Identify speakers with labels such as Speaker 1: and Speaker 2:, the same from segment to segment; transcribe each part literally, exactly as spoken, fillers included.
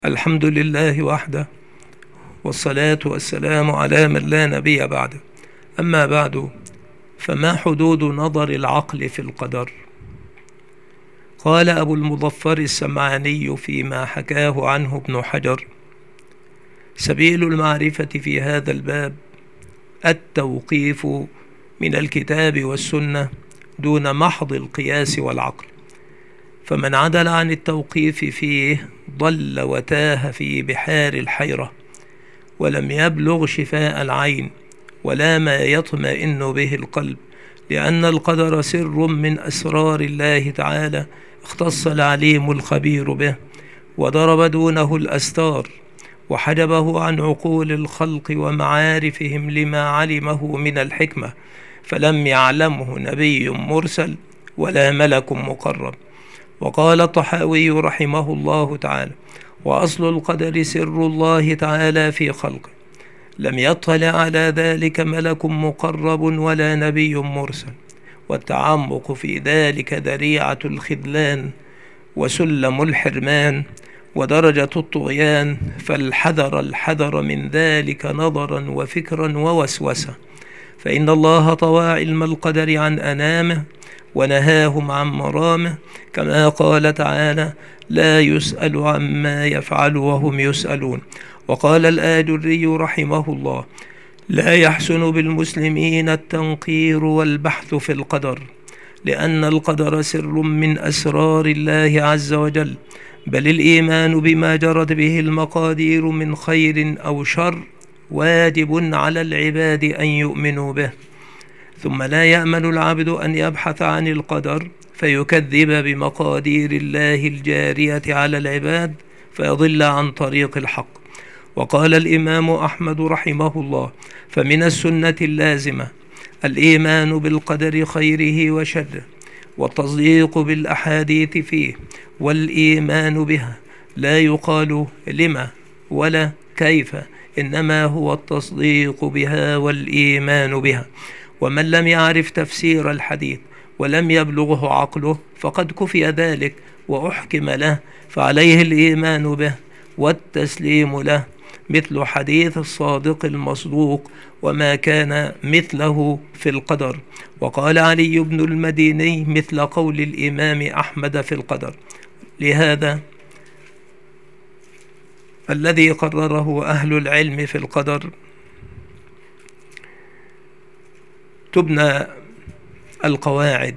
Speaker 1: الحمد لله وحده، والصلاة والسلام على من لا نبي بعده. أما بعد، فما حدود نظر العقل في القدر؟ قال أبو المظفر السمعاني فيما حكاه عنه ابن حجر: سبيل المعرفة في هذا الباب التوقيف من الكتاب والسنة دون محض القياس والعقل، فمن عدل عن التوقيف فيه ضل وتاه في بحار الحيرة، ولم يبلغ شفاء العين ولا ما يطمئن به القلب، لأن القدر سر من أسرار الله تعالى اختص العليم الخبير به، وضرب دونه الأستار وحجبه عن عقول الخلق ومعارفهم لما علمه من الحكمة، فلم يعلمه نبي مرسل ولا ملك مقرب. وقال الطحاوي رحمه الله تعالى: وأصل القدر سر الله تعالى في خلقه، لم يطلع على ذلك ملك مقرب ولا نبي مرسل، والتعمق في ذلك ذريعة الخذلان وسلم الحرمان ودرجة الطغيان، فالحذر الحذر من ذلك نظرا وفكرا ووسوسة، فإن الله طوى علم القدر عن أنامه ونهاهم عن مرامه، كما قال تعالى: لا يسأل عما يفعل وهم يسألون. وقال الآجري رحمه الله: لا يحسن بالمسلمين التنقير والبحث في القدر، لأن القدر سر من أسرار الله عز وجل، بل الإيمان بما جرت به المقادير من خير أو شر واجب على العباد أن يؤمنوا به. ثم لا يأمن العبد أن يبحث عن القدر فيكذب بمقادير الله الجارية على العباد فيضل عن طريق الحق. وقال الإمام أحمد رحمه الله: فمن السنة اللازمة الإيمان بالقدر خيره وشره، والتصديق بالأحاديث فيه والإيمان بها، لا يقال لما ولا كيف، إنما هو التصديق بها والإيمان بها. ومن لم يعرف تفسير الحديث ولم يبلغه عقله فقد كفي ذلك وأحكم له، فعليه الإيمان به والتسليم له، مثل حديث الصادق المصدوق: وما كان مثله في القدر. وقال علي بن المديني مثل قول الإمام أحمد في القدر. لهذا الذي قرره أهل العلم في القدر تبنى القواعد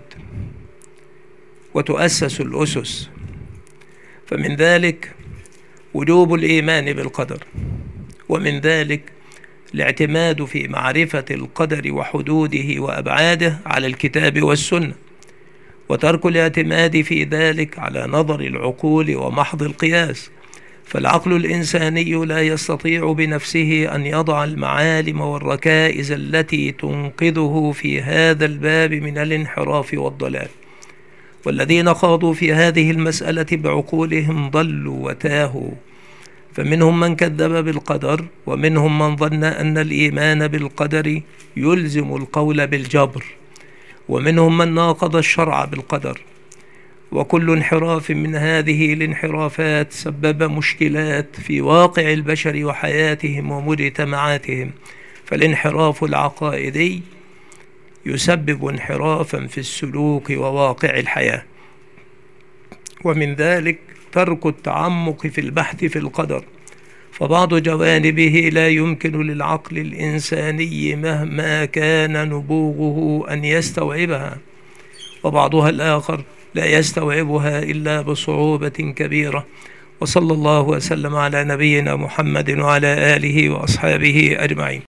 Speaker 1: وتؤسس الأسس، فمن ذلك وجوب الإيمان بالقدر، ومن ذلك الاعتماد في معرفة القدر وحدوده وأبعاده على الكتاب والسنة، وترك الاعتماد في ذلك على نظر العقول ومحض القياس، فالعقل الإنساني لا يستطيع بنفسه أن يضع المعالم والركائز التي تنقذه في هذا الباب من الانحراف والضلال. والذين خاضوا في هذه المسألة بعقولهم ضلوا وتاهوا، فمنهم من كذب بالقدر، ومنهم من ظن أن الإيمان بالقدر يلزم القول بالجبر، ومنهم من ناقض الشرع بالقدر. وكل انحراف من هذه الانحرافات سبب مشكلات في واقع البشر وحياتهم ومجتمعاتهم، فالانحراف العقائدي يسبب انحرافا في السلوك وواقع الحياة. ومن ذلك ترك التعمق في البحث في القدر، فبعض جوانبه لا يمكن للعقل الإنساني مهما كان نبوغه أن يستوعبها، وبعضها الآخر لا يستوعبها إلا بصعوبة كبيرة. وصلى الله وسلم على نبينا محمد وعلى آله وأصحابه أجمعين.